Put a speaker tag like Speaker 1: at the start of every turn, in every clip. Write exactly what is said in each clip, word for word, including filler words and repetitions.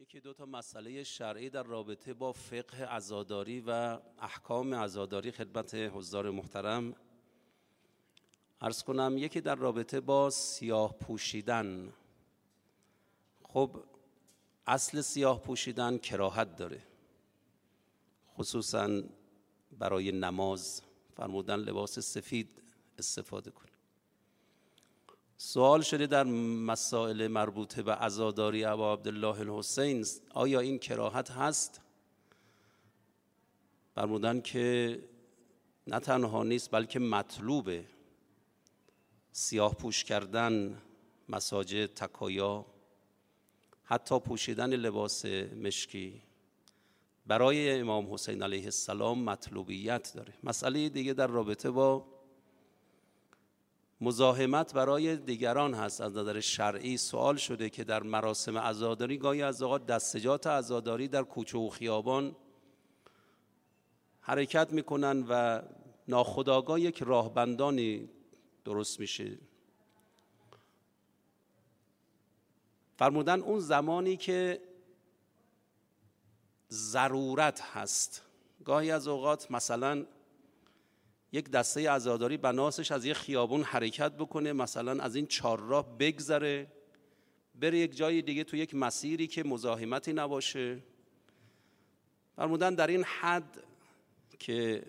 Speaker 1: یکی دو تا مسئله شرعی در رابطه با فقه عزاداری و احکام عزاداری خدمت حضار محترم عرض کنم. یکی در رابطه با سیاه پوشیدن. خب اصل سیاه پوشیدن کراهت داره، خصوصا برای نماز فرمودن لباس سفید استفاده کنیم. سوال شده در مسائل مربوطه به عزاداری ابا عبدالله الحسین آیا این کراهت هست؟ فرمودن که نه تنها نیست بلکه مطلوبه. سیاه پوش کردن مساجد، تکایا، حتی پوشیدن لباس مشکی برای امام حسین علیه السلام مطلوبیت داره. مسئله دیگه در رابطه با مزاحمت برای دیگران هست. از نظر شرعی سوال شده که در مراسم عزاداری گاهی از اوقات دستجات عزاداری در کوچه و خیابان حرکت میکنن و ناخودآگاه یک راهبندانی درست میشه. فرمودن اون زمانی که ضرورت هست، گاهی از اوقات مثلا یک دسته عزاداری بناسش از یک خیابون حرکت بکنه، مثلا از این چهارراه بگذره بره یک جای دیگه تو یک مسیری که مزاحمتی نباشه. فرمودن در این حد که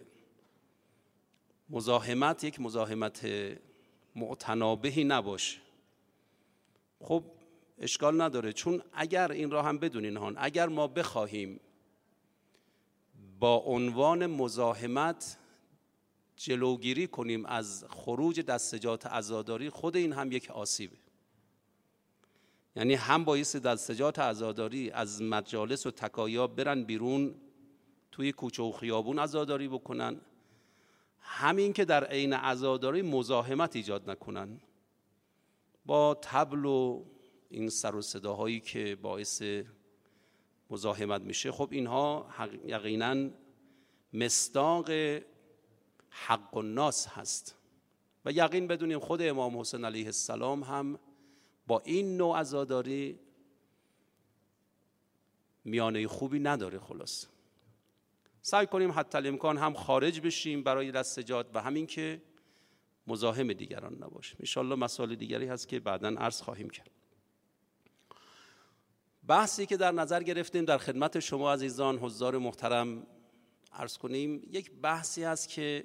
Speaker 1: مزاحمت یک مزاحمت معتنابهی نباشه، خب اشکال نداره. چون اگر این را هم بدونین هان، اگر ما بخواهیم با عنوان مزاحمت جلوگیری کنیم از خروج دستجات عزاداری، خود این هم یک آسیبه. یعنی هم باعث دستجات عزاداری از مجالس و تکایا برن بیرون توی کوچه و خیابون عزاداری بکنن، همین که در عین عزاداری مزاحمت ایجاد نکنن با طبل و این سر و صداهایی که باعث مزاحمت میشه. خب اینها یقینا مصداق حق الناس هست و یقین بدونیم خود امام حسین علیه السلام هم با این نوع عزاداری میانه خوبی نداره. خلاص سعی کنیم حتی الامکان هم خارج بشیم برای دستجات و همین که مزاحم دیگران نباشیم. ان شاء الله مسائل دیگری هست که بعداً عرض خواهیم کرد. بحثی که در نظر گرفتیم در خدمت شما عزیزان حضار محترم عرض کنیم، یک بحثی هست که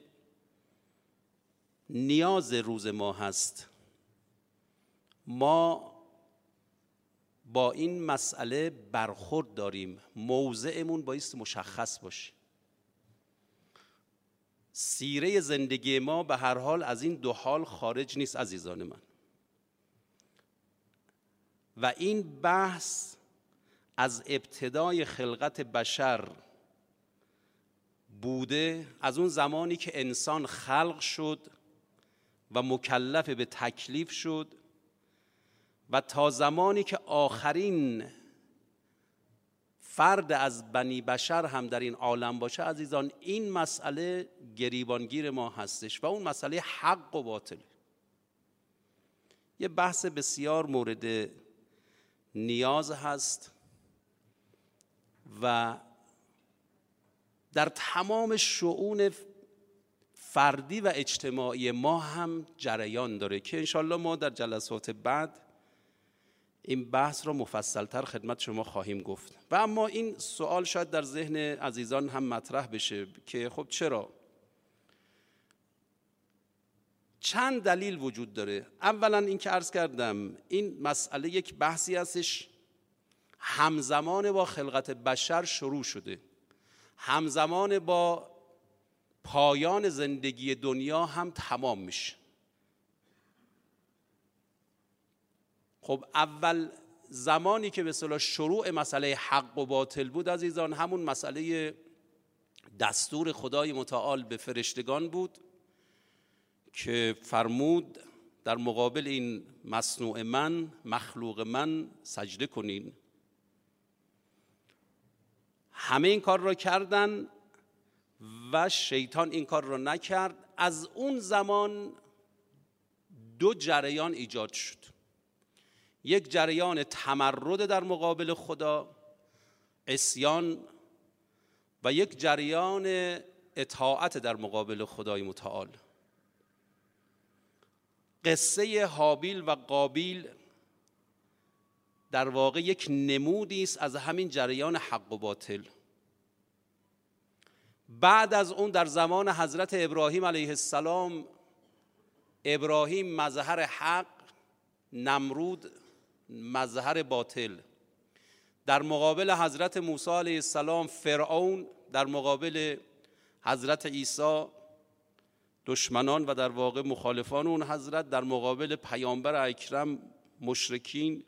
Speaker 1: نیاز روز ما هست. ما با این مسئله برخورد داریم، موضعمون بایست مشخص باشه. سیره زندگی ما به هر حال از این دو حال خارج نیست عزیزان من، و این بحث از ابتدای خلقت بشر بوده، از اون زمانی که انسان خلق شد و مکلف به تکلیف شد و تا زمانی که آخرین فرد از بنی بشر هم در این عالم باشه عزیزان، این مسئله گریبانگیر ما هستش و اون مسئله حق و باطل. یه بحث بسیار مورد نیاز هست و در تمام شؤون فردی و اجتماعی ما هم جریان داره که انشالله ما در جلسات بعد این بحث را مفصلتر خدمت شما خواهیم گفت. و اما این سوال شاید در ذهن عزیزان هم مطرح بشه که خب چرا؟ چند دلیل وجود داره. اولا این که عرض کردم این مسئله یک بحثی هستش همزمان با خلقت بشر شروع شده، همزمان با پایان زندگی دنیا هم تمام میشه. خب اول زمانی که به اصطلاح شروع مسئله حق و باطل بود عزیزان، همون مسئله دستور خدای متعال به فرشتگان بود که فرمود در مقابل این مصنوع من، مخلوق من سجده کنین. همه این کار را کردن و شیطان این کار را نکرد. از اون زمان دو جریان ایجاد شد. یک جریان تمرد در مقابل خدا عصیان و یک جریان اطاعت در مقابل خدای متعال. قصه هابیل و قابیل در واقع یک نمودی است از همین جریان حق و باطل. بعد از اون در زمان حضرت ابراهیم علیه السلام، ابراهیم مظهر حق، نمرود مظهر باطل. در مقابل حضرت موسی علیه السلام فرعون، در مقابل حضرت عیسی دشمنان و در واقع مخالفان اون حضرت، در مقابل پیامبر اکرم مشرکین،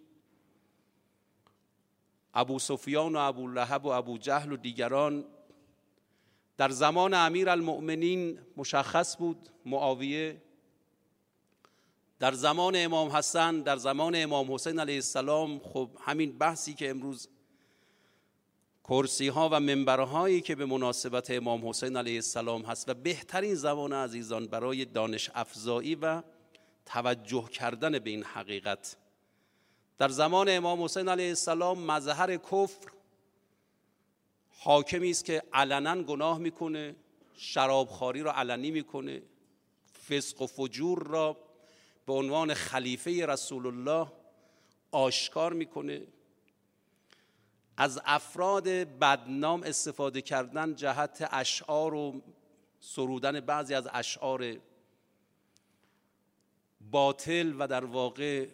Speaker 1: ابو سفیان و ابو لهب و ابو جهل و دیگران. در زمان امیر المؤمنین مشخص بود معاویه. در زمان امام حسن، در زمان امام حسین علیه السلام، خب همین بحثی که امروز کرسی ها و منبرهایی که به مناسبت امام حسین علیه السلام هست و بهترین زمان عزیزان برای دانش افزایی و توجه کردن به این حقیقت. در زمان امام حسین علیه السلام مظهر کفر حاکمی است که علنا گناه میکنه، شرابخواری را علنی میکنه، فسق و فجور را به عنوان خلیفه رسول الله آشکار میکنه، از افراد بدنام استفاده کردن جهت اشعار و سرودن بعضی از اشعار باطل و در واقع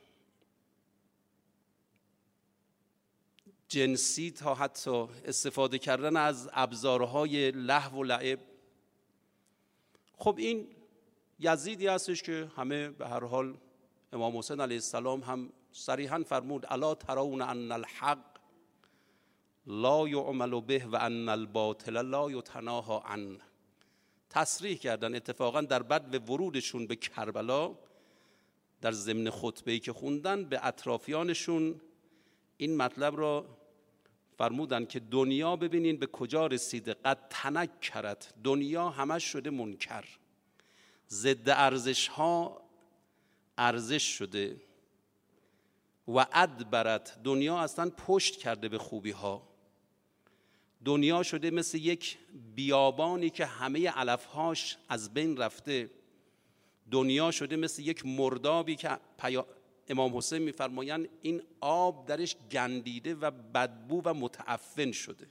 Speaker 1: جنسی تا حتی استفاده کردن از ابزارهای لهو و لعب. خب این یزیدی هستش که همه به هر حال امام حسین علیه السلام هم صریحا فرمود الا ترون ان الحق لا یعمل به و ان الباطل لا یتناهی عنه. تصریح کردن اتفاقا در بعد ورودشون به کربلا در ضمن خطبه‌ای که خوندن به اطرافیانشون این مطلب را فرمودن که دنیا ببینین به کجا رسیده، قد تنکرت، دنیا همش شده منکر، ضد ارزش ها ارزش شده، و ادبرت، دنیا اصلا پشت کرده به خوبی ها، دنیا شده مثل یک بیابانی که همه علفهاش از بین رفته، دنیا شده مثل یک مردابی که پیا... امام حسین میفرمایند این آب درش گندیده و بدبو و متعفن شده.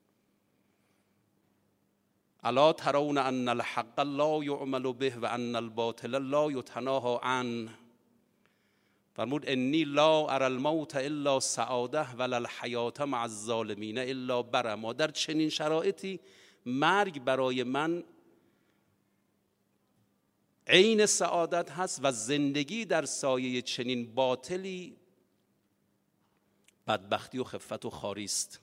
Speaker 1: الا ترون ان الحق لا یعمل به و ان الباطل لا یتناهی عنه. فرمود انی لا اری الموت الا سعاده ولا الحیات مع الظالمین الا برما. در چنین شرایطی مرگ برای من عین سعادت هست و زندگی در سایه چنین باطلی بدبختی و خفت و خاری است.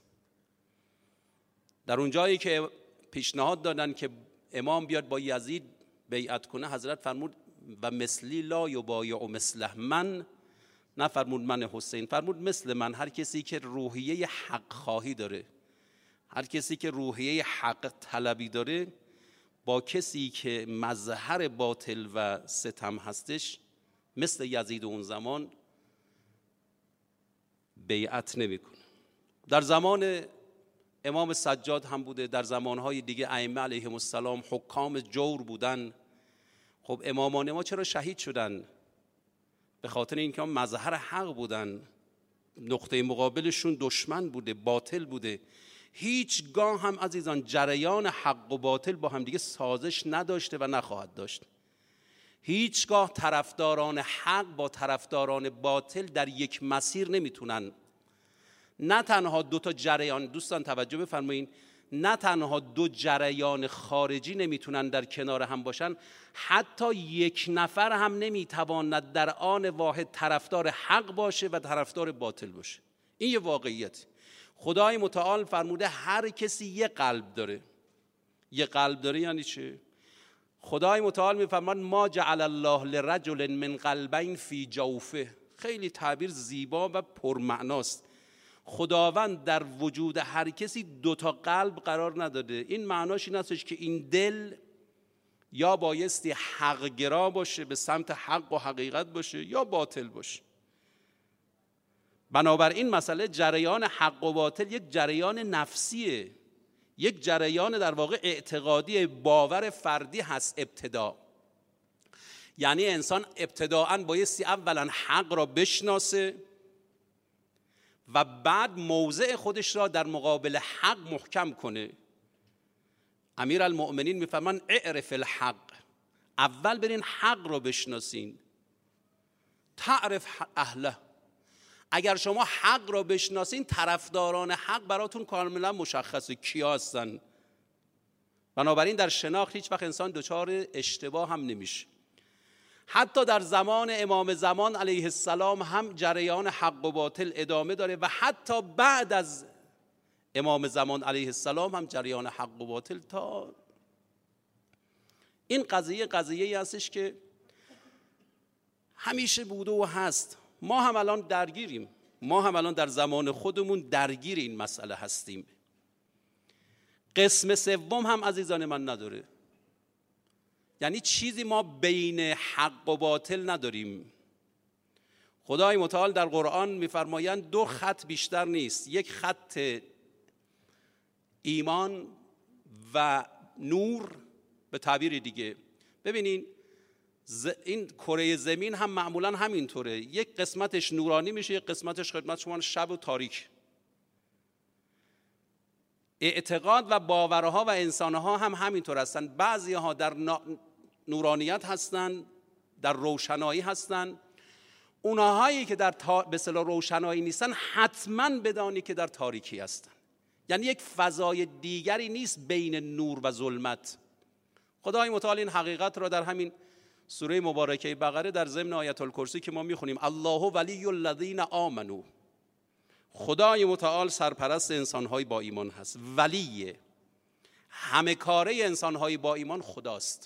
Speaker 1: در اون جایی که پیشنهاد دادن که امام بیاد با یزید بیعت کنه، حضرت فرمود و مثلی لا یبایع مثله، من نفرمود من حسین، فرمود مثل من، هر کسی که روحیه حق خواهی داره، هر کسی که روحیه حق طلبی داره، با کسی که مظهر باطل و ستم هستش مثل یزید اون زمان بیعت نمیکنه. در زمان امام سجاد هم بوده، در زمانهای دیگه ائمه علیهم السلام حکام جور بودن. خب امامان ما چرا شهید شدن؟ به خاطر اینکه مظهر حق بودن، نقطه مقابلشون دشمن بوده، باطل بوده. هیچگاه هم عزیزان جریان حق و باطل با هم دیگه سازش نداشته و نخواهد داشت. هیچگاه طرفداران حق با طرفداران باطل در یک مسیر نمیتونن. نه تنها دو تا جریان، دوستان توجه بفرمایید، نه تنها دو جریان خارجی نمیتونن در کنار هم باشن، حتی یک نفر هم نمیتواند در آن واحد طرفدار حق باشه و طرفدار باطل باشه. این یه واقعیت. خدای متعال فرموده هر کسی یه قلب داره. یه قلب داره یعنی چه؟ خدای متعال میفرماد ما جعل الله لرجل من قلبین فی جوفه. خیلی تعبیر زیبا و پرمعناست. خداوند در وجود هر کسی دو تا قلب قرار نداده. این معناش این هستش که این دل یا بایستی حق گرا باشه، به سمت حق و حقیقت باشه، یا باطل باشه. بنابراین مسئله جریان حق و باطل یک جریان نفسیه، یک جریان در واقع اعتقادی، باور فردی هست ابتدا. یعنی انسان ابتداءً بایستی اولا حق را بشناسه و بعد موضع خودش را در مقابل حق محکم کنه. امیرالمؤمنین میفرمان اعرف الحق، اول برین حق را بشناسین تعرف اهله. اگر شما حق را بشناسین طرفداران حق براتون کاملا مشخصه کیا هستن. بنابراین در شناخت هیچ وقت انسان دچار اشتباه هم نمیشه. حتی در زمان امام زمان علیه السلام هم جریان حق و باطل ادامه داره و حتی بعد از امام زمان علیه السلام هم جریان حق و باطل تا این قضیه قضیه‌ای هستش که همیشه بوده و هست. ما هم الان درگیریم، ما هم الان در زمان خودمون درگیر این مسئله هستیم. قسم سوم هم عزیزان من نداره، یعنی چیزی ما بین حق و باطل نداریم. خدای متعال در قرآن میفرمایند دو خط بیشتر نیست، یک خط ایمان و نور به تعبیر دیگه. ببینین این کره زمین هم معمولا همینطوره، یک قسمتش نورانی میشه، یک قسمتش خدمت شما شب و تاریک. اعتقاد و باورها و انسانها هم همینطور هستن. بعضی ها در نورانیت هستن، در روشنایی هستن. اونهایی که در تا... به اصطلاح روشنایی نیستن حتما بدانی که در تاریکی هستن. یعنی یک فضای دیگری نیست بین نور و ظلمت. خدای متعال این حقیقت را در همین سوره مبارکه بقره در ضمن آیت الکرسی که ما میخونیم الله ولی الذین آمنو، خدای متعال سرپرست انسانهای با ایمان هست، ولی همه کاره انسانهای با ایمان خداست.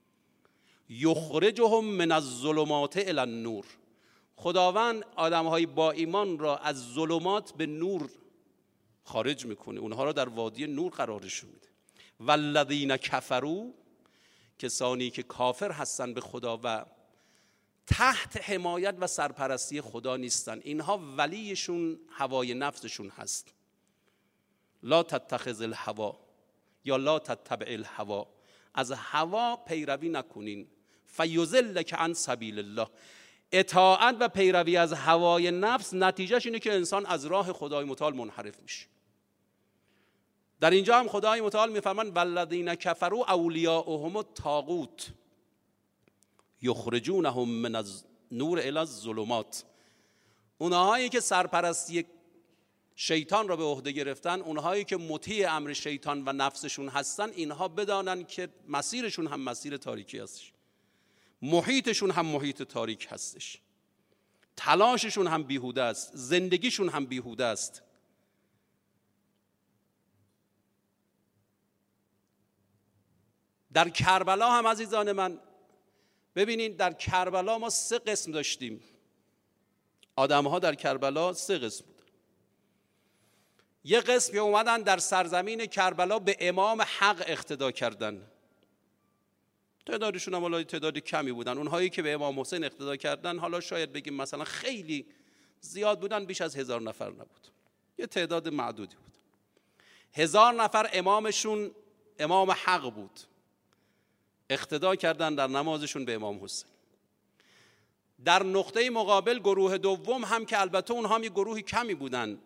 Speaker 1: یخرجهم من الظلمات الی النور، خداوند آدمهای با ایمان را از ظلمات به نور خارج میکنه، اونها را در وادی نور قرارشون میده. والذین کفروا، کسانی که کافر هستن به خدا و تحت حمایت و سرپرستی خدا نیستن، اینها ولیشون هوای نفسشون هست. لا تتخذ الهوا یا لا تتبع الهوا، از هوا پیروی نکنین. فیضلک عن سبیل الله، اطاعت و پیروی از هوای نفس نتیجهش اینه که انسان از راه خدای متعال منحرف میشه. در اینجا هم خدای متعال میفرمان والذین کفروا اولیاؤهم الطاغوت یخرجونهم من النور الی الظلمات. اونهایی که سرپرستی شیطان را به عهده گرفتن، اونهایی که مطیع امر شیطان و نفسشون هستن، اینها بدانن که مسیرشون هم مسیر تاریکی هستش، محیطشون هم محیط تاریک هستش، تلاششون هم بیهوده است، زندگیشون هم بیهوده است. در کربلا هم عزیزان من ببینید، در کربلا ما سه قسم داشتیم. آدم‌ها در کربلا سه قسم بود. یه قسم که اومدن در سرزمین کربلا به امام حق اقتدا کردن، تعدادشون هم حالا تعداد کمی بودن. اونهایی که به امام حسین اقتدا کردن حالا شاید بگیم مثلا خیلی زیاد بودن، بیش از هزار نفر نبود، یه تعداد معدودی بود. هزار نفر امامشون امام حق بود، اقتدا کردن در نمازشون به امام حسین. در نقطه مقابل گروه دوم هم که البته اونها هم یه گروه کمی بودن،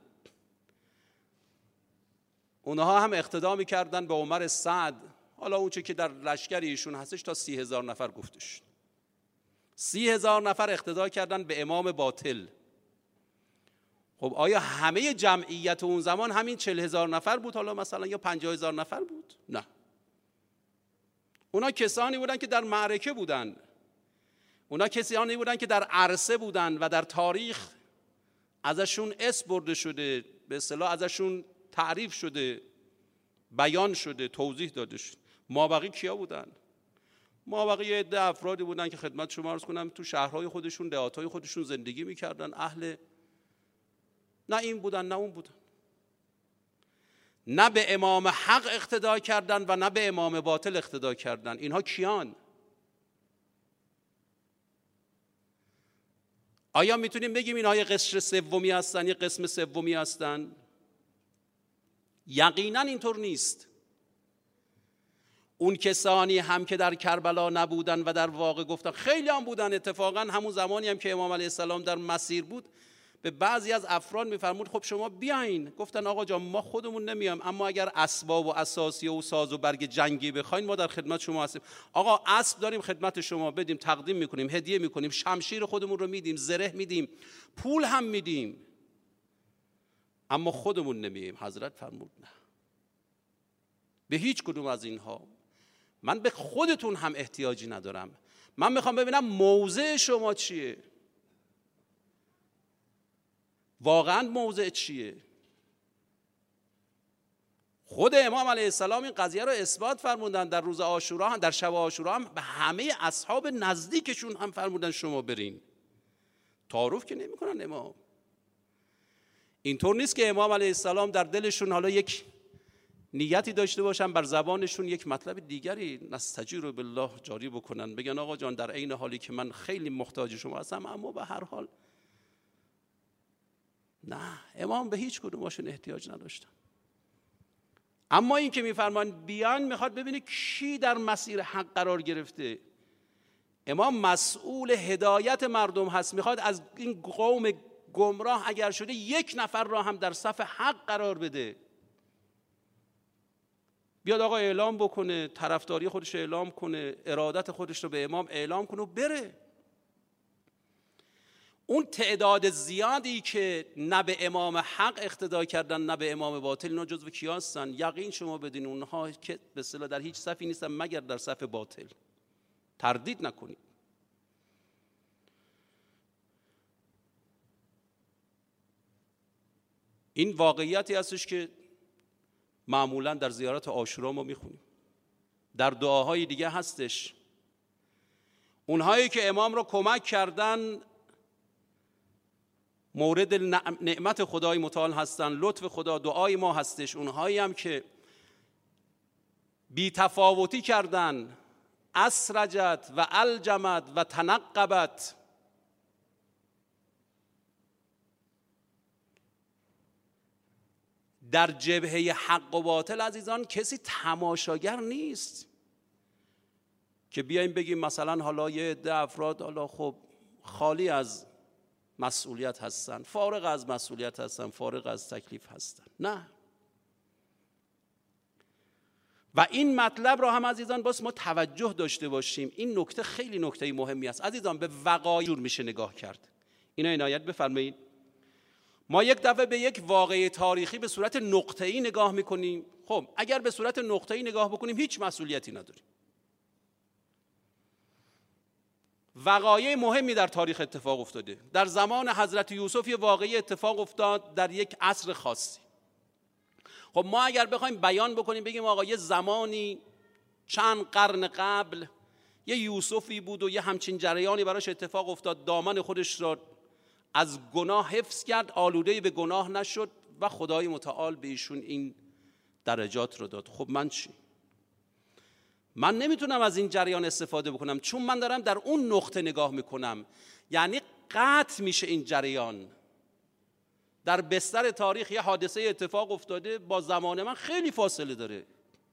Speaker 1: اونها هم اقتدا می‌کردن به عمر سعد. حالا اون چه که در لشکر ایشون هستش تا سی هزار نفر گفته شد. سی هزار نفر اقتدا کردن به امام باطل. خب آیا همه جمعیت اون زمان همین چهل هزار نفر بود حالا مثلا یا پنجاه هزار نفر بود؟ نه، اونا کسانی بودن که در معرکه بودن، اونا کسانی بودن که در عرصه بودن و در تاریخ ازشون اسم برده شده، به اصطلاح ازشون تعریف شده، بیان شده، توضیح داده شده. مابقی کیا بودن؟ مابقی یه عده افرادی بودن که خدمت شما عرض کنم تو شهرهای خودشون، دهاتهای خودشون زندگی میکردن، اهل نه این بودن نه اون بودن، نه به امام حق اقتدا کردن و نه به امام باطل اقتدا کردن. اینها کیان؟ آیا میتونیم بگیم اینها یه قشر سومی هستن، یه قسم سومی هستن؟ یقینا اینطور نیست. اون کسانی هم که در کربلا نبودن و در واقع گفتن، خیلی هم بودن، اتفاقا همون زمانی هم که امام علیه السلام در مسیر بود به بعضی از افراد میفرمود خب شما بیاین. گفتن آقا جان ما خودمون نمیام، اما اگر اسباب و اساسیه و ساز و برگ جنگی بخواین ما در خدمت شما هستیم. آقا اسب داریم خدمت شما بدیم، تقدیم میکنیم، هدیه میکنیم، شمشیر خودمون رو میدیم، زره میدیم، پول هم میدیم، اما خودمون نمیایم. حضرت فرمود نه، به هیچ کدوم از اینها من به خودتون هم احتیاجی ندارم. من میخوام ببینم موضع شما چیه، واقعا موضع چیه. خود امام علیه السلام این قضیه رو اثبات فرمودن. در روز عاشورا هم، در شب عاشورا هم به همه اصحاب نزدیکشون هم فرمودن شما برین. تعارف که نمی کنن امام. اینطور نیست که امام علیه السلام در دلشون حالا یک نیتی داشته باشن، بر زبانشون یک مطلب دیگری نستجیر بالله جاری بکنن، بگن آقا جان در عین حالی که من خیلی محتاج شما هستم اما به هر حال. نه، امام به هیچ کدومشون احتیاج نداشتن. اما این که میفرمان بیان، میخواد ببینه کی در مسیر حق قرار گرفته. امام مسئول هدایت مردم هست، میخواد از این قوم گمراه اگر شده یک نفر را هم در صف حق قرار بده. بیاد آقا اعلام بکنه، طرفداری خودش اعلام کنه، ارادت خودش رو به امام اعلام کنه و بره. اون تعداد زیادی که نه به امام حق اقتدا کردن نه به امام باطل، اینا جزو کیا هستن؟ یقین شما بدین اونها که به اصطلاح در هیچ صفی نیستن مگر در صف باطل. تردید نکنید. این واقعیتی هستش که معمولا در زیارت عاشورا ما میخونیم، در دعاهای دیگه هستش. اونهایی که امام را کمک کردن مورد نعمت خدای متعال هستن، لطف خدا دعای ما هستش. اونهایی هم که بی تفاوتی کردن، اسرجت و الجمت و تنقبت، در جبهه حق و باطل عزیزان کسی تماشاگر نیست که بیایم بگیم مثلا حالا یه عده افراد حالا خب خالی از مسئولیت هستن، فارغ از مسئولیت هستن، فارغ از تکلیف هستن. نه. و این مطلب را هم عزیزان باز ما توجه داشته باشیم. این نکته خیلی نکته مهمی است عزیزان. به وقایع جور میشه نگاه کرد. اینا عنایت بفرمایید. ما یک دفعه به یک واقعه تاریخی به صورت نقطه‌ای نگاه میکنیم. خب اگر به صورت نقطه‌ای نگاه بکنیم هیچ مسئولیتی نداریم. وقایع مهمی در تاریخ اتفاق افتاده. در زمان حضرت یوسف یه واقعه اتفاق افتاد در یک عصر خاصی. خب ما اگر بخوایم بیان بکنیم بگیم آقا یه زمانی چند قرن قبل یه یوسفی بود و یه همچین جریانی براش اتفاق افتاد، دامن خودش را از گناه حفظ کرد، آلوده به گناه نشد و خدای متعال به ایشون این درجات رو داد. خب من چی؟ من نمیتونم از این جریان استفاده بکنم چون من دارم در اون نقطه نگاه میکنم. یعنی قطع میشه این جریان. در بستر تاریخ یه حادثه اتفاق افتاده، با زمان من خیلی فاصله داره.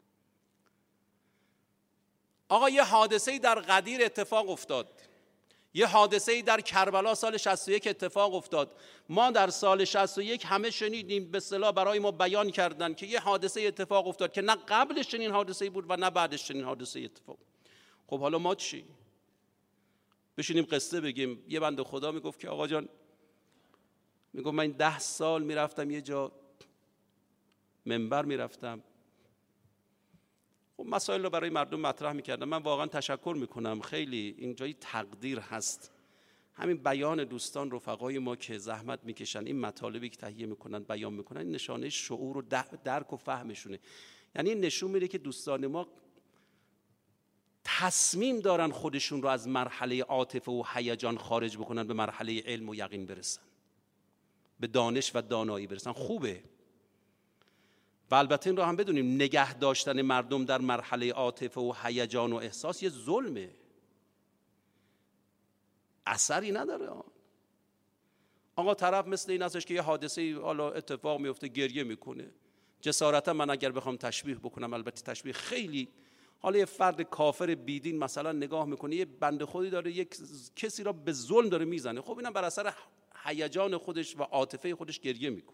Speaker 1: آقا یه حادثه در غدیر اتفاق افتاد، یه حادثه در کربلا سال شصت و یک اتفاق افتاد. ما در سال شصت و یک همه شنیدیم، به اصطلاح برای ما بیان کردن که یه حادثه اتفاق افتاد که نه قبلش چنین حادثه‌ای بود و نه بعدش چنین حادثه اتفاق. خب حالا ما چی؟ بشینیم قصه بگیم. یه بنده خدا میگفت که آقا جان، میگفت من ده سال میرفتم یه جا منبر میرفتم، خب مسائل رو برای مردم مطرح میکردم. من واقعا تشکر میکنم، خیلی اینجایی تقدیر هست. همین بیان دوستان رفقای ما که زحمت میکشن، این مطالبی که تهیه میکنن بیان میکنن، این نشانه شعور و درک و فهمشونه. یعنی این نشون میده که دوستان ما تصمیم دارن خودشون رو از مرحله عاطفه و هیجان خارج بکنن، به مرحله علم و یقین برسن، به دانش و دانایی برسن. خوبه. و البته این رو هم بدونیم نگه داشتن مردم در مرحله عاطفه و هیجان و احساس یه ظلمه، اثری نداره. آقا طرف مثل این هستش که یه حادثه حالا اتفاق میفته گریه میکنه. جسارتا من اگر بخوام تشبیه بکنم، البته تشبیه خیلی، حالا یه فرد کافر بیدین مثلا نگاه میکنه یه بنده خودی داره یک کسی را به ظلم داره میزنه، خب اینم بر اثر هیجان خودش و عاطفه خودش گریه میکنه.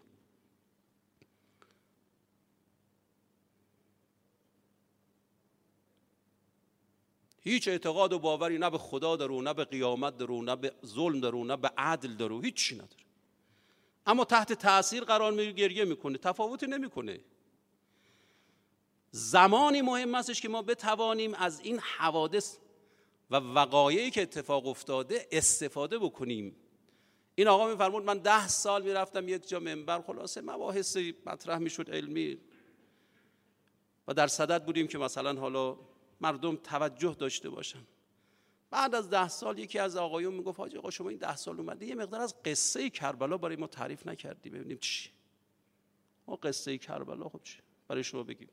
Speaker 1: هیچ اعتقاد و باوری نه به خدا داره، نه به قیامت داره، نه به ظلم داره، نه به عدل داره، هیچ چی نداره، اما تحت تأثیر قرار میگیره گریه میکنه، تفاوتی نمیکنه. زمانی مهم استش که ما بتوانیم از این حوادث و وقایعی که اتفاق افتاده استفاده بکنیم. این آقا میفرمود من ده سال میرفتم یک جا منبر، خلاصه مباحث مطرح میشد علمی و در صدد بودیم که مثلا حالا مردم توجه داشته باشن. بعد از ده سال یکی از آقایون میگفت حاجی آقا شما این ده سال اومدی یه مقدار از قصه کربلا برای ما تعریف نکردی، ببینیم چی. ما قصه کربلا خب چی برای شما بگیم؟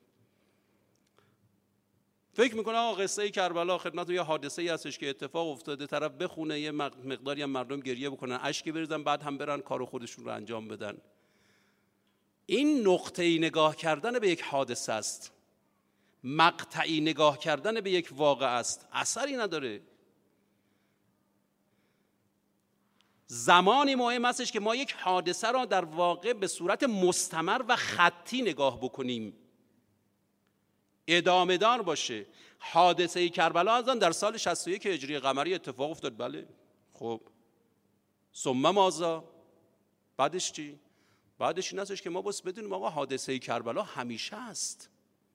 Speaker 1: فکر میکنه آقا قصه کربلا خدمتتون یه حادثه‌ای هستش که اتفاق افتاده، طرف بخونه یه مقداری هم مردم گریه بکنن، اشکی بریزن، بعد هم برن کارو خودشون رو انجام بدن. این نقطه‌ای نگاه کردن به یک حادثه است، مقطعی نگاه کردن به یک واقعه است، اثری نداره. زمانی مهم استش که ما یک حادثه را در واقع به صورت مستمر و خطی نگاه بکنیم، ادامه دار باشه. حادثه کربلا ازن در سال شصت و یک هجری قمری اتفاق افتاد، بله. خب ثم ماذا؟ بعدش چی؟ بعدش این هستش که ما بس بدونیم آقا حادثه کربلا همیشه است.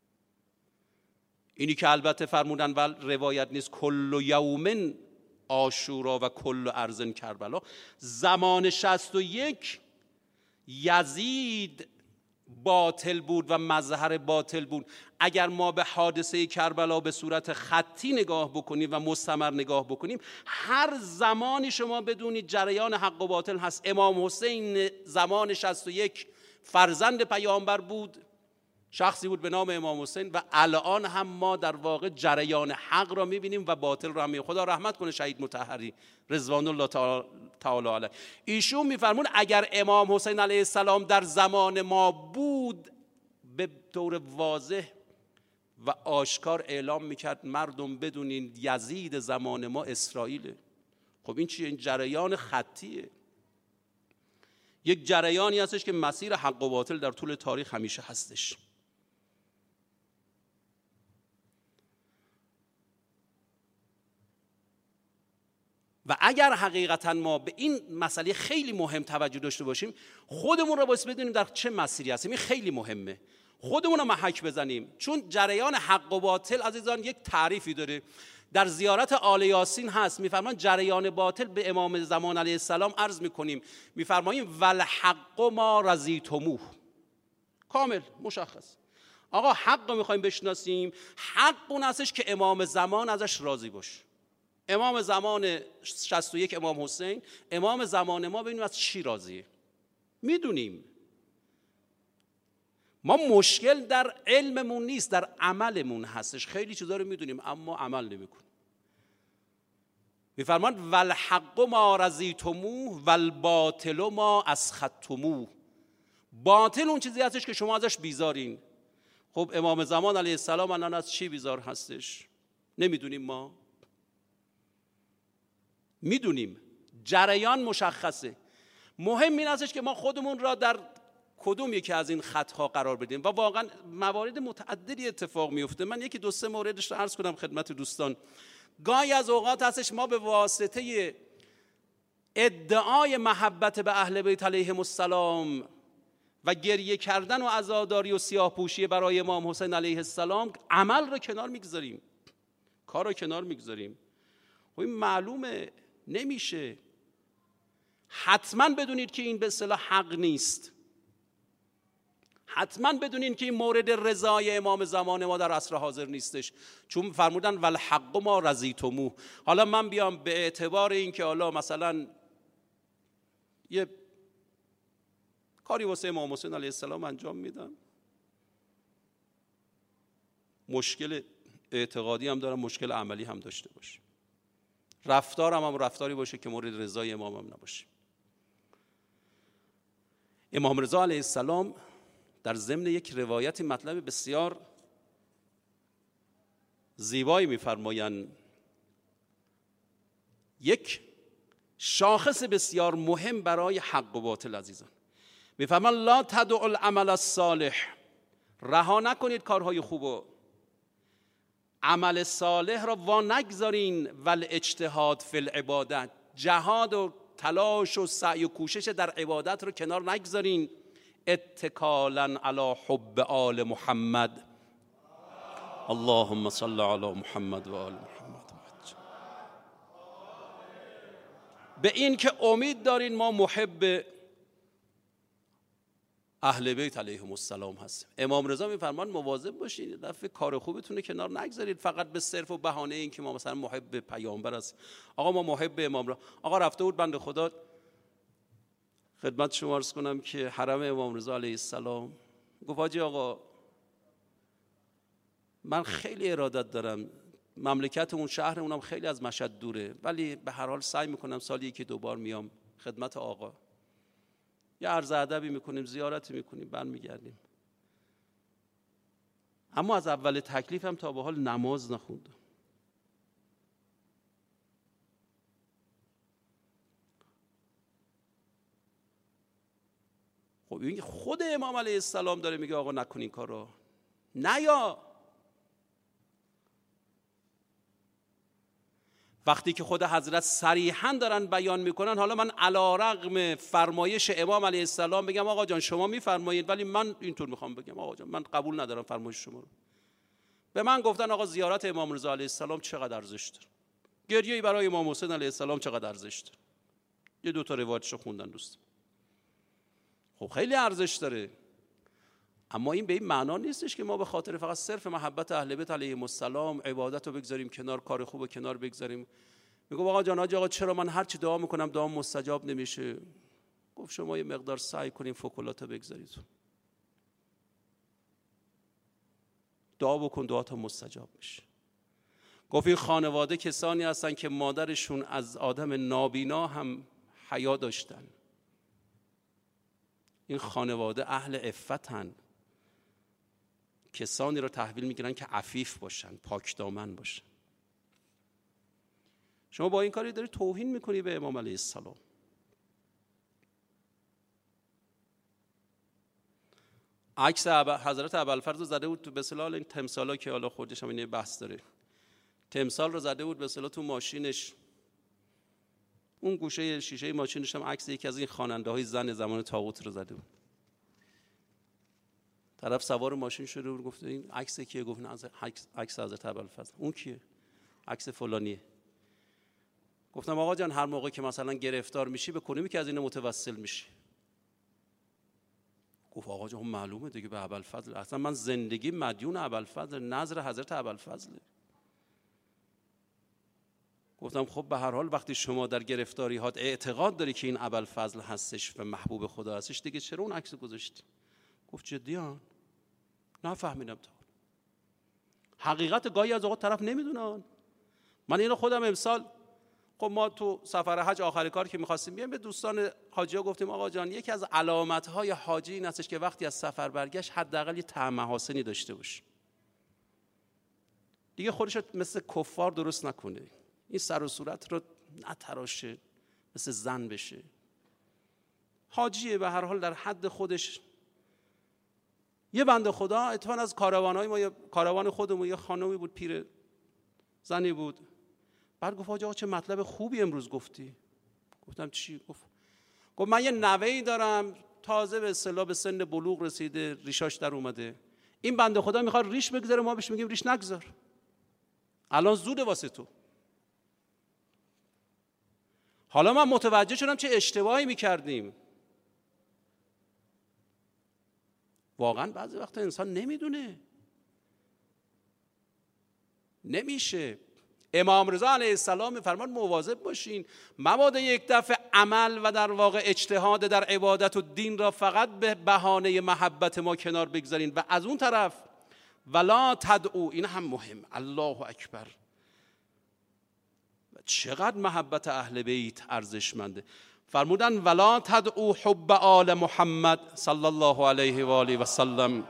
Speaker 1: اینی که البته فرمودن و روایت نیست کل یوم عاشورا و کل ارض کربلا، زمان شصت و یک یزید باطل بود و مظهر باطل بود. اگر ما به حادثه کربلا به صورت خطی نگاه بکنیم و مستمر نگاه بکنیم، هر زمانی شما بدونید جریان حق و باطل هست. امام حسین زمان شصت و یک فرزند پیامبر بود، شخصی بود به نام امام حسین، و الان هم ما در واقع جریان حق را میبینیم و باطل را هم. خدا رحمت کنه شهید مطهری رضوان الله تعالی علیه. ایشون میفرمون اگر امام حسین علیه السلام در زمان ما بود، به طور واضح و آشکار اعلام میکرد مردم بدونین یزید زمان ما اسرائیله. خب این چیه؟ این جریان خطیه، یک جریانی هستش که مسیر حق و باطل در طول تاریخ همیشه هستش. و اگر حقیقتا ما به این مسئله خیلی مهم توجه داشته باشیم، خودمون رو باید بدونیم در چه مسیری هستیم. این خیلی مهمه، خودمون رو محک بزنیم. چون جریان حق و باطل عزیزان یک تعریفی داره. در زیارت آل یاسین هست، میفرمان جریان باطل به امام زمان علیه السلام عرض میکنیم، میفرماییم والحق ما رضیتموه. کامل مشخص. آقا حق رو میخوایم بشناسیم، حق اون هستش که امام زمان ازش راضی باشه. امام زمان شصت و یک امام حسین، امام زمان ما ببینیم از چی راضیه، میدونیم. ما مشکل در علممون نیست، در عملمون هستش. خیلی چیزا رو میدونیم اما عمل نمیکنیم. میفرمان والحق ما رضیتموه والباطل ما اسخطتموه. باطل اون چیزی هستش که شما ازش بیزارین. خب امام زمان علیه السلام الان از چی بیزار هستش؟ نمیدونیم. ما میدونیم، جریان مشخصه. مهم این هستش که ما خودمون را در کدوم یکی از این خطها قرار بدیم. و واقعا موارد متعددی اتفاق میفته. من یکی دو سه موردش رو عرض کنم خدمت دوستان. گاهی از اوقات هستش ما به واسطه ادعای محبت به اهل بیت علیهم السلام و گریه کردن و عزاداری و سیاه‌پوشی برای امام حسین علیه السلام عمل رو کنار میگذاریم، کار رو کنار میگذاریم. و این معلومه نمیشه. حتما بدونید که این به اصطلاح حق نیست. حتما بدونید که این مورد رضای امام زمان ما در عصر حاضر نیستش. چون فرمودن والحق ما رضیتموه. حالا من بیام به اعتبار این که حالا مثلا یه کاری واسه امام حسین علیه السلام انجام میدم، مشکل اعتقادی هم دارم، مشکل عملی هم داشته باشه، رفتارم هم رفتاری باشه که مورد رضای امام هم نباشه. امام رضا علیه السلام در ضمن یک روایت مطلب بسیار زیبایی می‌فرمایند، یک شاخص بسیار مهم برای حق و باطل عزیزان، می‌فرمایند لا تدعوا العمل الصالح، رها نکنید کارهای خوبو، عمل صالح را وا نگذارین، ول اجتهاد فی العبادت، جهاد و تلاش و سعی و کوشش در عبادت رو کنار نگذارین، اتکالا علی حب آل محمد، اللهم صل علی محمد و آل محمد، به این که امید دارین ما محب اهل بیت علیهم السلام هستیم. امام رضا میفرمان مواظب باشید دفعه کار خوبتون رو کنار نگذارید فقط به صرف و بهانه این که ما مثلا محب پیامبر هستیم. آقا ما محب امام را، آقا رفته بود بنده خدا خدمت شما عرض کنم که حرم امام رضا علیه السلام، گفت حاجی آقا من خیلی ارادت دارم، مملکت اون شهر اونم خیلی از مشهد دوره، ولی به هر حال سعی میکنم سالی یکی دو بار میام خدمت آقا، یه عرض ادبی میکنیم، زیارتی میکنیم، برمیگردیم. اما از اول تکلیفم تا به حال نماز نخوندم. خب این خود امام علیه السلام داره میگه آقا نکن این کارو، نه یا وقتی که خود حضرت صریحاً دارن بیان میکنن، حالا من علی رغم فرمایش امام علیه السلام بگم آقا جان شما میفرمایید، ولی من اینطور میخوام بگم آقا جان من قبول ندارم فرمایش شما رو. به من گفتن آقا زیارت امام رضا علیه السلام چقدر ارزش داره، گریه‌ای برای امام حسین علیه السلام چقدر ارزش داره. یه دو تا روایتشو خوندن دوست. خب خیلی ارزش داره، اما این به این معنا نیستش که ما به خاطر فقط صرف محبت اهل بیت علیهم السلام عبادت رو بگذاریم کنار، کار خوب رو کنار بگذاریم. میگم آقا جان آقا چرا من هر چی دعا میکنم دعا مستجاب نمیشه؟ گفت شما یه مقدار سعی کنین فکلاتو بگذارید، دعا بکن دعاتو مستجاب میشه. گفت این خانواده کسانی هستن که مادرشون از آدم نابینا هم حیا داشتن، این خانواده اهل عفتن، کسانی رو تحویل میگیرن که عفیف باشن، پاک دامن باشن. شما با این کاری داری توهین میکنی به امام علیه السلام. عکس حضرت ابوالفضل رو زده بود تو به اصطلاح این تمثالا که حالا خودش هم این بحث داره، تمثال رو زده بود به اصطلاح تو ماشینش، اون گوشه شیشه ماشینش هم عکس یکی از این خواننده های زن زمان طاغوت رو زده بود. طرف سوار ماشین شده بود گفته این عکس کیه؟ گفت نه عکس حضرت ابوالفضل. اون کیه؟ عکس فلانیه. گفتم آقا جان هر موقع که مثلا گرفتار میشی به کدومی که از این متوسل میشی؟ گفت آقا جان معلومه دیگه به ابوالفضل، اصلا من زندگی مدیون ابوالفضل، نظر حضرت ابوالفضل. گفتم خب به هر حال وقتی شما در گرفتاری هات اعتقاد داری که این ابوالفضل هستش و محبوب خدا هستش، دیگه چرا اون عکس گذاشتی؟ گفت جدیان؟ نفهمیدم تا حقیقت گاهی از اوقات طرف نمیدونه. من اینو خودم امسال، خب ما تو سفر حج آخر کار که می‌خواستیم بیایم به دوستان حاجی‌ها گفتیم آقا جان یکی از علامت‌های حاجی این هستش که وقتی از سفر برگشت حداقل یه طعم حسنی داشته باشه، دیگه خودش مثل کفار درست نکنه، این سر و صورت رو نتراشه مثل زن بشه. حاجیه به هر حال در حد خودش. یه بنده خدا اتفاقا از کاروانای ما، یه کاروان خودمون، یه خانمی بود پیر زنی بود، بعد گفت آقا چه مطلب خوبی امروز گفتی. گفتم چی؟ گفت گفت من یه نوه‌ای دارم تازه به اصطلاح به سن بلوغ رسیده، ریشاش در اومده، این بنده خدا میخواد ریش بگذاره، ما بهش میگیم ریش نگذار، الان زوده واسه تو. حالا من متوجه شدم چه اشتباهی میکردیم. واقعا بعضی وقتا انسان نمیدونه، نمیشه. امام رضا علیه السلام میفرمان مواظب باشین مبادا یک دفعه عمل و در واقع اجتهاد در عبادت و دین را فقط به بهانه محبت ما کنار بگذارین و از اون طرف ولا تدعو، این هم مهم، الله اکبر، چقدر محبت اهل بیت ارزشمنده. فرمودن ولا تدعو حب آل محمد صلی الله علیه و آله و سلم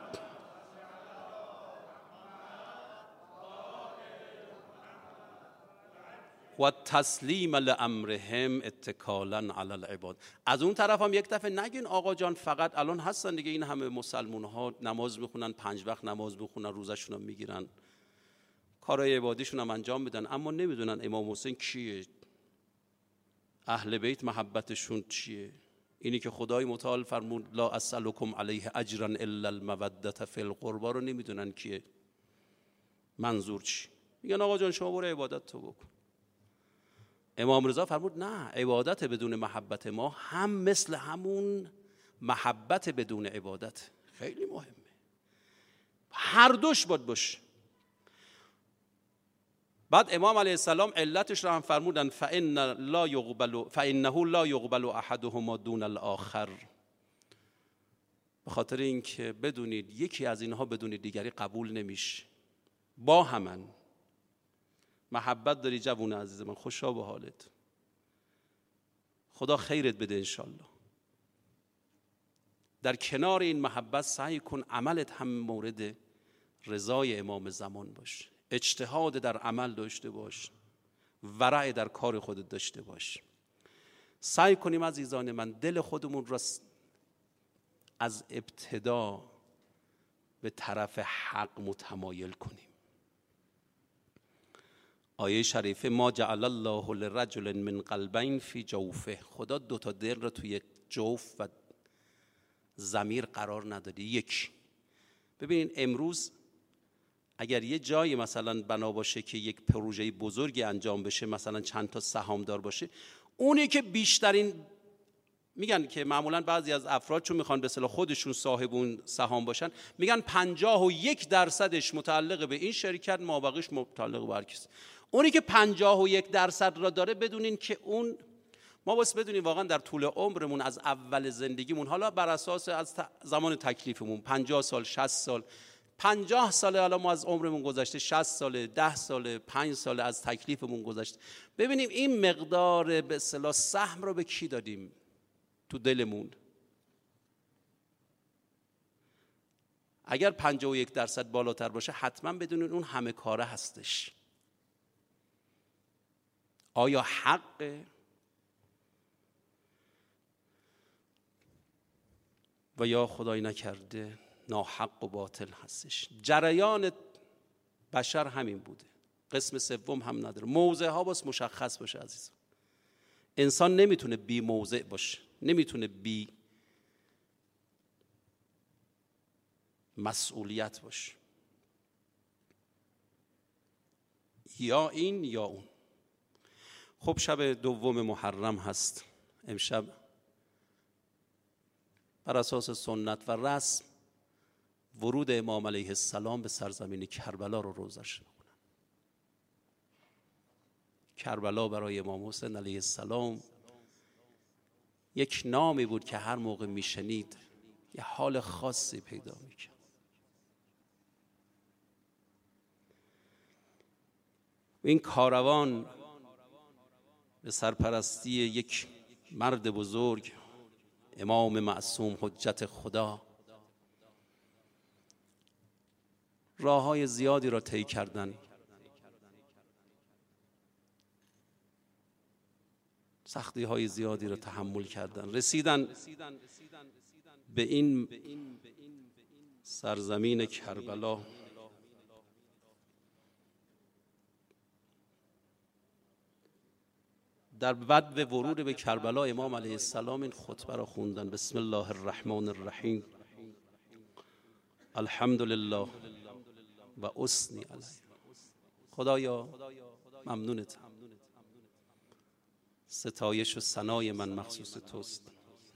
Speaker 1: و تسلیم لامرهم اتکالا علی العباد. از اون طرف هم یک دفعه نگین آقا جان فقط الان هستن دیگه این همه مسلمون ها نماز میخونن، پنج وقت نماز میخونن، روزشون هم میگیرن، کارهای عبادیشون هم انجام میدن، اما نمیدونن امام حسین کیه، اهل بیت محبتشون چیه. اینی که خدای متعال فرمود لا اسألکم علیه اجرا الا المودة فی القربا رو نمیدونن کیه، منظور چی. میگن آقا جان شما برو عبادت تو بکن. امام رضا فرمود نه، عبادت بدون محبت ما هم مثل همون محبت بدون عبادت، خیلی مهمه، هر دوش باید باشه. بعد امام علیه السلام علتش رو هم فرمودن فإن لا يقبل فإنه لا يقبل احدهما دون الآخر، به خاطر اینکه بدونید یکی از اینها بدون دیگری قبول نمیشه، با همن. محبت داری جوون عزیز من، خوشا به حالت، خدا خیرت بده انشالله. در کنار این محبت سعی کن عملت هم مورد رضای امام زمان باش، اجتهاد در عمل داشته باش، ورع در کار خودت داشته باش. سعی کنیم عزیزان من دل خودمون را از ابتدا به طرف حق متمایل کنیم. آیه شریفه ما جعل الله لرجل من قلبین فی جوفه، خدا دو تا دل را توی جوف و ضمیر قرار نداده. یک، ببینین امروز اگر یه جایی مثلا بنا باشه که یک پروژه بزرگی انجام بشه، مثلا چند تا سهامدار باشه، اونی که بیشترین، میگن که معمولا بعضی از افراد چون میخوان به اصطلاح خودشون صاحب اون سهام باشن، میگن پنجاه و یک درصدش متعلق به این شرکت، مابقیش متعلق به هر کسی. اونی که پنجاه و یک درصد را داره، بدونین که اون، ما باید بدونیم واقعا در طول عمرمون از اول زندگیمون، حالا بر اساس از زمان تکلیفمون پنجاه سال، شصت سال، پنجاه ساله حالا ما از عمرمون گذشته، شصت ساله، ده ساله، پنج ساله از تکلیفمون گذشته، ببینیم این مقدار به اصطلاح سهم رو به کی دادیم تو دلمون. اگر پنجاه و یک درصد بالاتر باشه حتما بدونین اون همه کاره هستش. آیا حقه و یا خدای نکرده ناحق و باطل هستش؟ جریان بشر همین بوده، قسم سوم هم نداره. موضع ها باید مشخص باشه عزیزان. انسان نمیتونه بی موضع باشه، نمیتونه بی مسئولیت باشه، یا این یا اون. خب شب دوم محرم هست. امشب بر اساس سنت و رسم ورود امام علیه السلام به سرزمین کربلا رو روزش میکنن. کربلا برای امام حسین علیه السلام یک نامی بود که هر موقع میشنید یه حال خاصی پیدا میکرد. این کاروان به سرپرستی یک مرد بزرگ، امام معصوم حجت خدا، راههای زیادی را طی کردند، سختی های زیادی را تحمل کردند، رسیدن به این سرزمین کربلا. در بدو ورود به کربلا امام علیه السلام این خطبه را خوندن: بسم الله الرحمن الرحیم، الحمد لله و اثنی علیه. خدایا ممنونتم، ستایش و ثنای من مخصوص توست.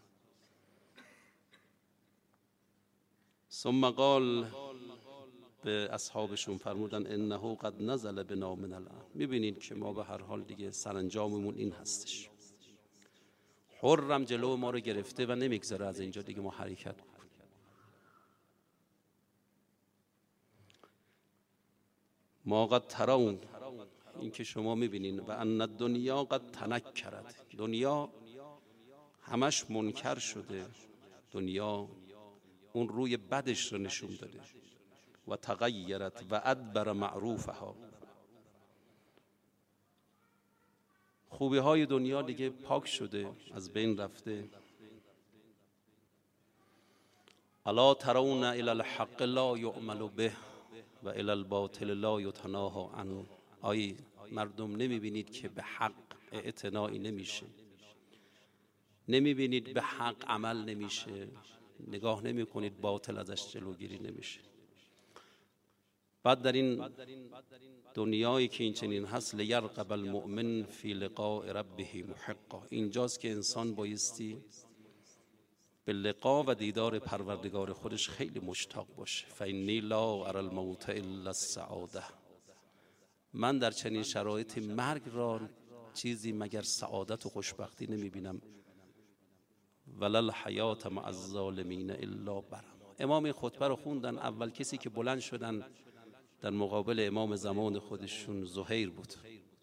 Speaker 1: ثم قال، به اصحابشون فرمودن انه قد نزل بنا من الان. میبینین که ما به هر حال دیگه سرانجاممون این هستش. حرم جلو ما رو گرفته و نمیگذاره از اینجا دیگه ما حرکت کنیم. ما قد ترون، این که شما میبینین، و ان الدنیا قد تنکرت، دنیا همش منکر شده، دنیا اون روی بدش رو نشون داده. و تغیرت و ادبر معروفها، خوبی های دنیا دیگه پاک شده، از بین رفته. الا ترون الی الحق لا یعمل به و الی الباطل لا یتناهی عنه. آی مردم نمیبینید که به حق اعتنایی نمیشه؟ نمیبینید به حق عمل نمیشه؟ نگاه نمی کنید باطل ازش جلوگیری نمیشه؟ بعد در این دنیایی که این چنین هست، لیرقب المؤمن فی لقاء ربه محقا، اینجاست که انسان بایستی به لقا و دیدار پروردگار خودش خیلی مشتاق باشه. فانی لا اری الموت الا السعاده، من در چنین شرایط مرگ را چیزی مگر سعادت و خوشبختی نمیبینم. ولا الحیات مع الظالمین الا برما. امام این خطبه رو خوندن، اول کسی که بلند شدن در مقابل امام زمان خودشون زهیر بود.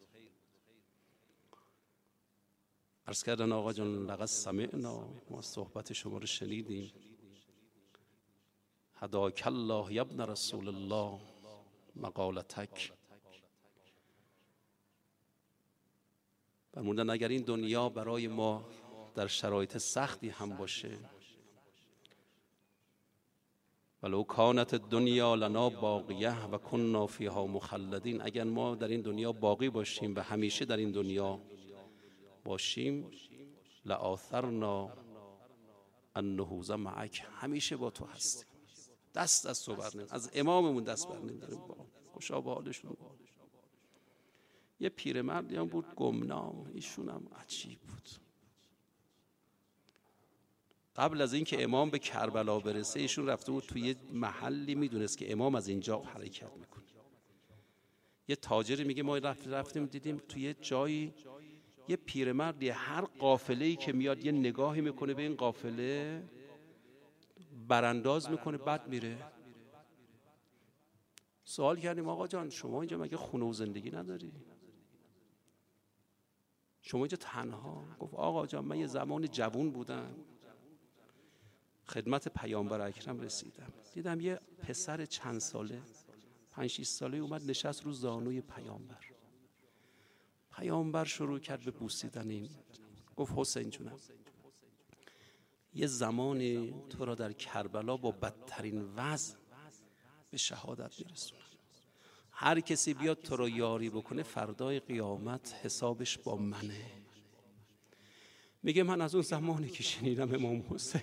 Speaker 1: عرض کردن آقا جان لقد سمعنا، ما صحبت شما رو شنیدیم. هداک الله یا ابن رسول الله مقالتک. فرمودن اگر این دنیا برای ما در شرایط سختی هم باشه، ولو کانت الدنیا لنا باقیه و کنا فیها مخلدین، اگر ما در این دنیا باقی باشیم و همیشه در این دنیا باشیم، لآثرنا النهوض معک، همیشه با تو هستیم، دست از تو برنیم، از اماممون دست برنیم، داریم با خوشا به حالشون. یه پیرمردی هم بود گمنام، ایشون هم عجیب بود. قبل از اینکه امام به کربلا برسه ایشون رفته بود توی یه محلی، میدونست که امام از اینجا حرکت میکنه. یه تاجری میگه ما رفتیم دیدیم توی جایی یه پیرمردی هر قافله‌ای که میاد یه نگاهی میکنه به این قافله، برانداز میکنه بعد میره. سوال کردیم آقا جان شما اینجا مگه خونه و زندگی نداری؟ شما اینجا تنها؟ گفت آقا جان من یه زمان جوون بودم، خدمت پیامبر اکرم رسیدم، دیدم یه پسر چند ساله پنج شش ساله اومد نشست رو زانوی پیامبر. پیامبر شروع کرد به بوسیدن این. گفت حسین جونم یه زمانی تو را در کربلا با بدترین وضع به شهادت میرسونم. هر کسی بیاد تو را یاری بکنه فردای قیامت حسابش با منه. میگه من از اون زمانی که شنیدم امام حسین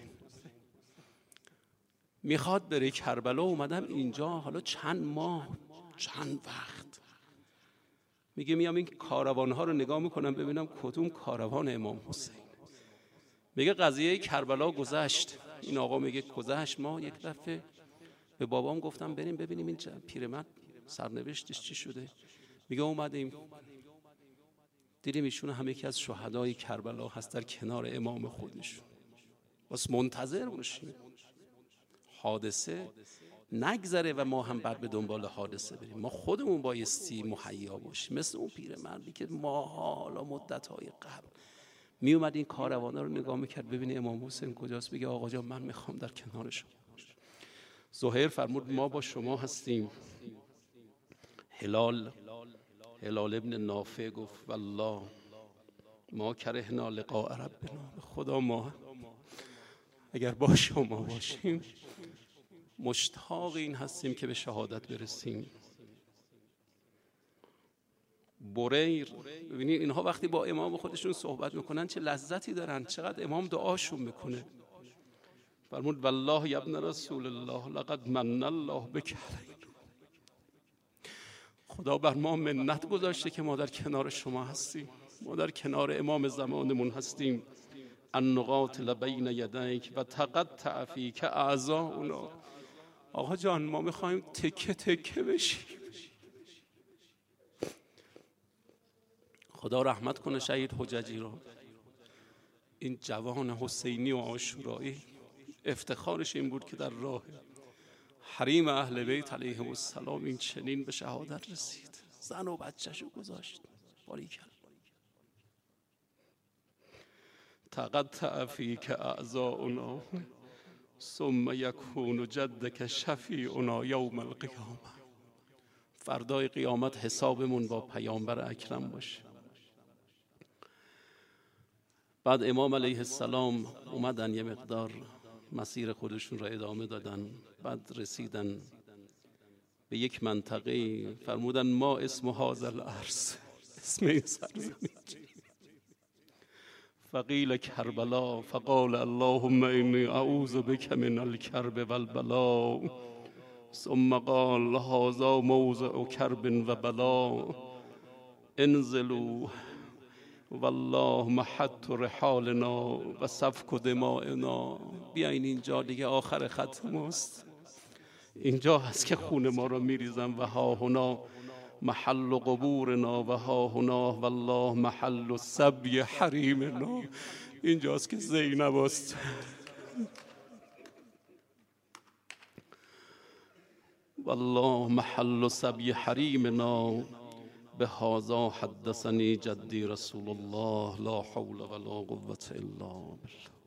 Speaker 1: میخواد بره کربلا اومدم اینجا، حالا چند ماه چند وقت. میگه میام این کاروان ها رو نگاه میکنم ببینم کدوم کاروان امام حسین. میگه قضیه کربلا گذشت. این آقا میگه گذشت. ما یک دفعه به بابام گفتم بریم ببینیم این پیرمرد سرنوشتش چی شده. میگه اومدیم دیدیم ایشون هم یکی از شهدای کربلا هست در کنار امام خودشون. بس منتظر باشیم حادثه نگذره و ما هم بر به دنبال حادثه بریم. ما خودمون بایستی مهیا باشیم، مثل اون پیرمردی که ماها حالا مدت‌های قبل می اومد این کاروانا رو نگاه میکرد ببینه امام حسین کجاست، بگه آقا جان من میخوام در کنار شما باشم. زهیر فرمود ما با شما هستیم. هلال هلال ابن نافع گفت والله ما کرهنا لقاء ربنا، خدا ما اگر با شما باشیم مشتاق این هستیم که به شهادت برسیم. بریر، ببینید اینها وقتی با امام خودشون صحبت میکنن چه لذتی دارن، چقدر امام دعاشون میکنه. فرمود والله یا ابن رسول الله لقد من الله بک علینا، خدا بر ما منت گذاشته که ما در کنار شما هستیم، ما در کنار امام زمانمون هستیم. النقاطل بین یدیک و تقطع فیک اعضاؤنا. آقا جان ما میخوایم تکه تکه بشیم. خدا رحمت کنه شهید حججی رو. این جوان حسینی و عاشورایی افتخارش این بود که در راه حریم اهل بیت علیهم السلام این چنین به شهادت رسید. زن و بچه‌شو گذاشت. باریکلا. تقطع فیک اعضاؤنا ثم یکون جدک شفیعنا یوم القیامه. فردای قیامت حسابمون با پیامبر اکرم باشه. بعد امام علیه السلام اومدن یه مقدار مسیر خودشون را ادامه دادن. بعد رسیدن به یک منطقه، فرمودن ما اسم هذا الارض، اسم این سرزمین. فقیل کربلا، فقال اللهم انی اعوذ بک من الکرب والبلا. ثم قال هذا موضع کرب و بلا، انزلوا والله محط رحالنا و سفک دمائنا. بیاین اینجا دیگه آخر خط ماست، اینجا هست که خون ما را میریزن. و ها هنا محل قبورنا و ها هنا والله محل سبی حریمنا. اینجاست که زینب است. والله محل سبی حریمنا. به هذا حدثنی جدی رسول الله لا حول ولا قوة الا بالله.